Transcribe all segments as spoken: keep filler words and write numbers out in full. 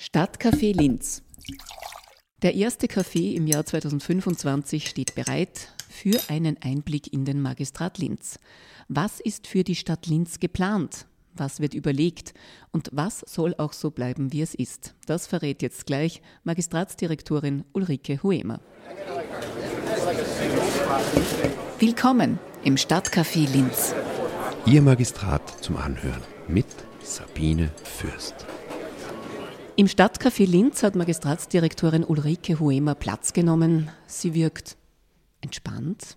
Stadtcafé Linz. Der erste Café im Jahr zweitausendfünfundzwanzig steht bereit für einen Einblick in den Magistrat Linz. Was ist für die Stadt Linz geplant? Was wird überlegt? Und was soll auch so bleiben, wie es ist? Das verrät jetzt gleich Magistratsdirektorin Ulrike Huemer. Willkommen im Stadtcafé Linz. Ihr Magistrat zum Anhören mit Sabine Fürst. Im Stadtcafé Linz hat Magistratsdirektorin Ulrike Huemer Platz genommen. Sie wirkt entspannt.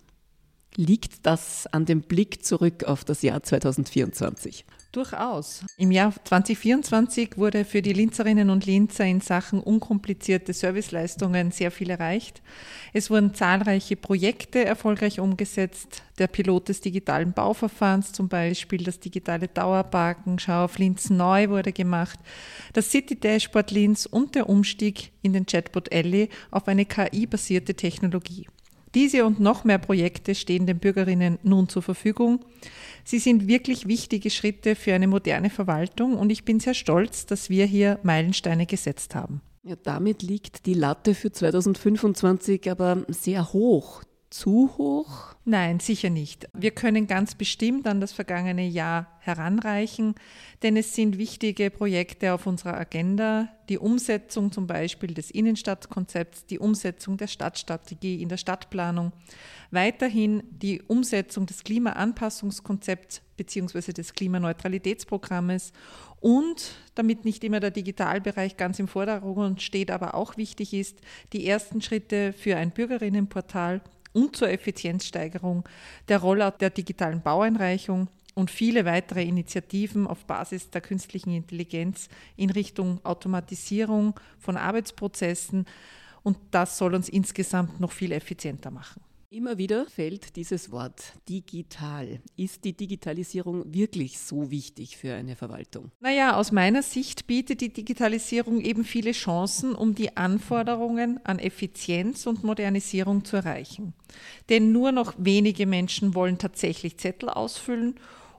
Liegt das an dem Blick zurück auf das Jahr zweitausendvierundzwanzig? Durchaus. Im Jahr zweitausendvierundzwanzig wurde für die Linzerinnen und Linzer in Sachen unkomplizierte Serviceleistungen sehr viel erreicht. Es wurden zahlreiche Projekte erfolgreich umgesetzt. Der Pilot des digitalen Bauverfahrens zum Beispiel, das digitale Dauerparken, Schau auf Linz neu wurde gemacht, das City Dashboard Linz und der Umstieg in den Chatbot Elli auf eine K I-basierte Technologie. Diese und noch mehr Projekte stehen den Bürgerinnen nun zur Verfügung. Sie sind wirklich wichtige Schritte für eine moderne Verwaltung und ich bin sehr stolz, dass wir hier Meilensteine gesetzt haben. Ja, damit liegt die Latte für zweitausendfünfundzwanzig aber sehr hoch. Zu hoch? Nein, sicher nicht. Wir können ganz bestimmt an das vergangene Jahr heranreichen, denn es sind wichtige Projekte auf unserer Agenda. Die Umsetzung zum Beispiel des Innenstadtkonzepts, die Umsetzung der Stadtstrategie in der Stadtplanung, weiterhin die Umsetzung des Klimaanpassungskonzepts bzw. des Klimaneutralitätsprogrammes und, damit nicht immer der Digitalbereich ganz im Vordergrund steht, aber auch wichtig ist, die ersten Schritte für ein Bürgerinnenportal und zur Effizienzsteigerung, der Rollout der digitalen Baueinreichung und viele weitere Initiativen auf Basis der künstlichen Intelligenz in Richtung Automatisierung von Arbeitsprozessen. Und das soll uns insgesamt noch viel effizienter machen. Immer wieder fällt dieses Wort digital. Ist die Digitalisierung wirklich so wichtig für eine Verwaltung? Naja, aus meiner Sicht bietet die Digitalisierung eben viele Chancen, um die Anforderungen an Effizienz und Modernisierung zu erreichen. Denn nur noch wenige Menschen wollen tatsächlich Zettel ausfüllen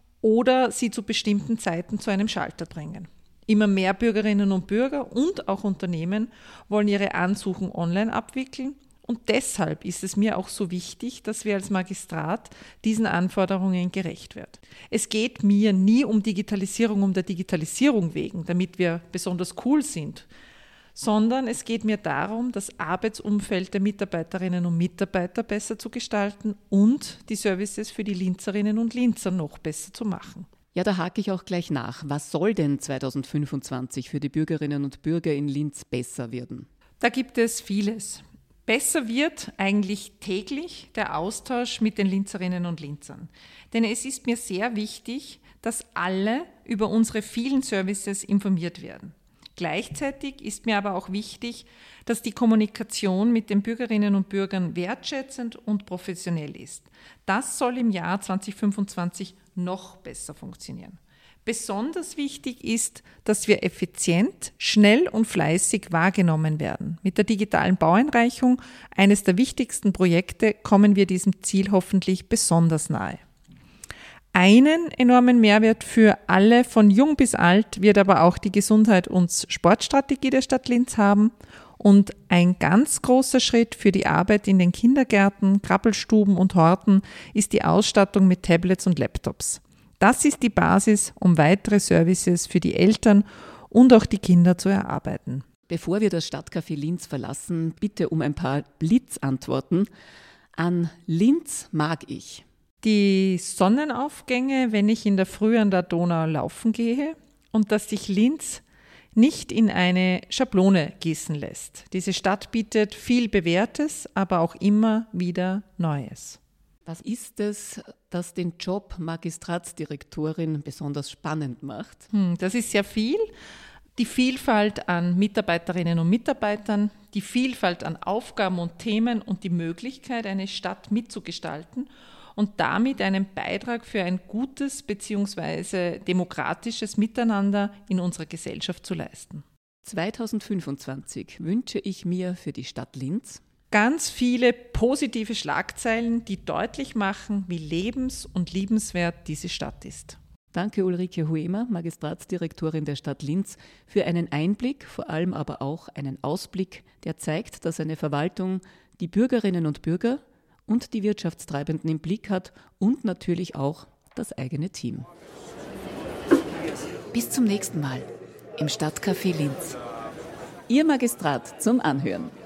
oder sie zu bestimmten Zeiten zu einem Schalter bringen. Immer mehr Bürgerinnen und Bürger und auch Unternehmen wollen ihre Ansuchen online abwickeln. Und deshalb ist es mir auch so wichtig, dass wir als Magistrat diesen Anforderungen gerecht werden. Es geht mir nie um Digitalisierung um der Digitalisierung wegen, damit wir besonders cool sind, sondern es geht mir darum, das Arbeitsumfeld der Mitarbeiterinnen und Mitarbeiter besser zu gestalten und die Services für die Linzerinnen und Linzer noch besser zu machen. Ja, da hake ich auch gleich nach. Was soll denn zweitausendfünfundzwanzig für die Bürgerinnen und Bürger in Linz besser werden? Da gibt es vieles. Besser wird eigentlich täglich der Austausch mit den Linzerinnen und Linzern. Denn es ist mir sehr wichtig, dass alle über unsere vielen Services informiert werden. Gleichzeitig ist mir aber auch wichtig, dass die Kommunikation mit den Bürgerinnen und Bürgern wertschätzend und professionell ist. Das soll im Jahr zweitausendfünfundzwanzig noch besser funktionieren. Besonders wichtig ist, dass wir effizient, schnell und fleißig wahrgenommen werden. Mit der digitalen Baueinreichung, eines der wichtigsten Projekte, kommen wir diesem Ziel hoffentlich besonders nahe. Einen enormen Mehrwert für alle, von jung bis alt, wird aber auch die Gesundheit- und Sportstrategie der Stadt Linz haben. Und ein ganz großer Schritt für die Arbeit in den Kindergärten, Krabbelstuben und Horten ist die Ausstattung mit Tablets und Laptops. Das ist die Basis, um weitere Services für die Eltern und auch die Kinder zu erarbeiten. Bevor wir das Stadtcafé Linz verlassen, bitte um ein paar Blitzantworten. An Linz mag ich. Die Sonnenaufgänge, wenn ich in der Früh an der Donau laufen gehe und dass sich Linz nicht in eine Schablone gießen lässt. Diese Stadt bietet viel Bewährtes, aber auch immer wieder Neues. Was ist es, das den Job Magistratsdirektorin besonders spannend macht? Hm, das ist sehr viel. Die Vielfalt an Mitarbeiterinnen und Mitarbeitern, die Vielfalt an Aufgaben und Themen und die Möglichkeit, eine Stadt mitzugestalten und damit einen Beitrag für ein gutes bzw. demokratisches Miteinander in unserer Gesellschaft zu leisten. zweitausendfünfundzwanzig wünsche ich mir für die Stadt Linz ganz viele positive Schlagzeilen, die deutlich machen, wie lebens- und liebenswert diese Stadt ist. Danke Ulrike Huemer, Magistratsdirektorin der Stadt Linz, für einen Einblick, vor allem aber auch einen Ausblick, der zeigt, dass eine Verwaltung die Bürgerinnen und Bürger und die Wirtschaftstreibenden im Blick hat und natürlich auch das eigene Team. Bis zum nächsten Mal im Stadtcafé Linz. Ihr Magistrat zum Anhören.